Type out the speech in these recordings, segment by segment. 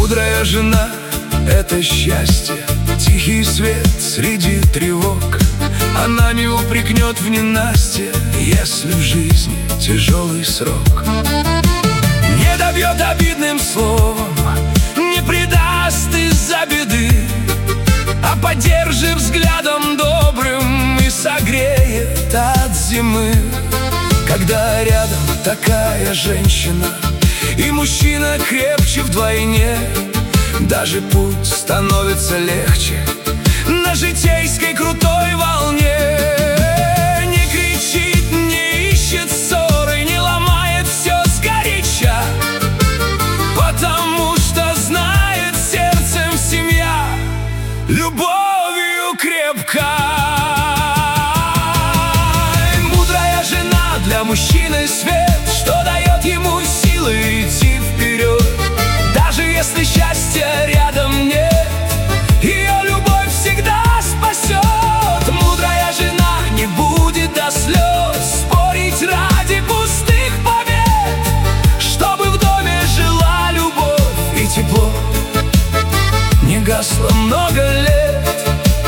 Мудрая жена — это счастье, тихий свет среди тревог. Она не упрекнет в ненастье, если в жизни тяжелый срок. Не добьет обидным словом, не предаст из-за беды, а поддержит взглядом добрым и согреет от зимы. Когда рядом такая женщина, и мужчина крепче вдвойне, даже путь становится легче на житейской крутой волне. Не кричит, не ищет ссоры, не ломает все сгоряча, потому что знает сердцем семья любовью крепка. Мудрая жена для мужчины свет, что дает ему силы идти вперед. Даже если счастья рядом нет, ее любовь всегда спасет. Мудрая жена не будет до слез спорить ради пустых побед, чтобы в доме жила любовь и тепло не гасло много лет.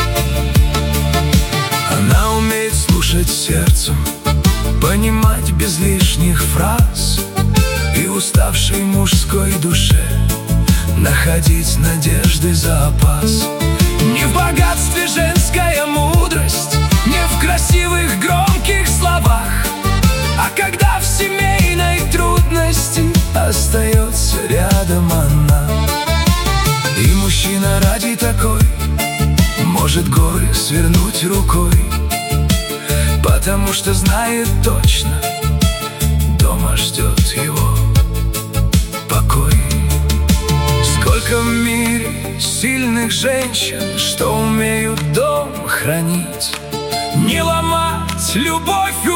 Она умеет слушать сердцем, понимать без лишних фраз, и уставшей мужской душе находить надежды запас. Не в богатстве женская мудрость, не в красивых громких словах, а когда в семейной трудности остается рядом она. И мужчина ради такой может горы свернуть рукой, потому что знает точно, дома ждет его покой. Сколько в мире сильных женщин, что умеют дом хранить, не ломать любовь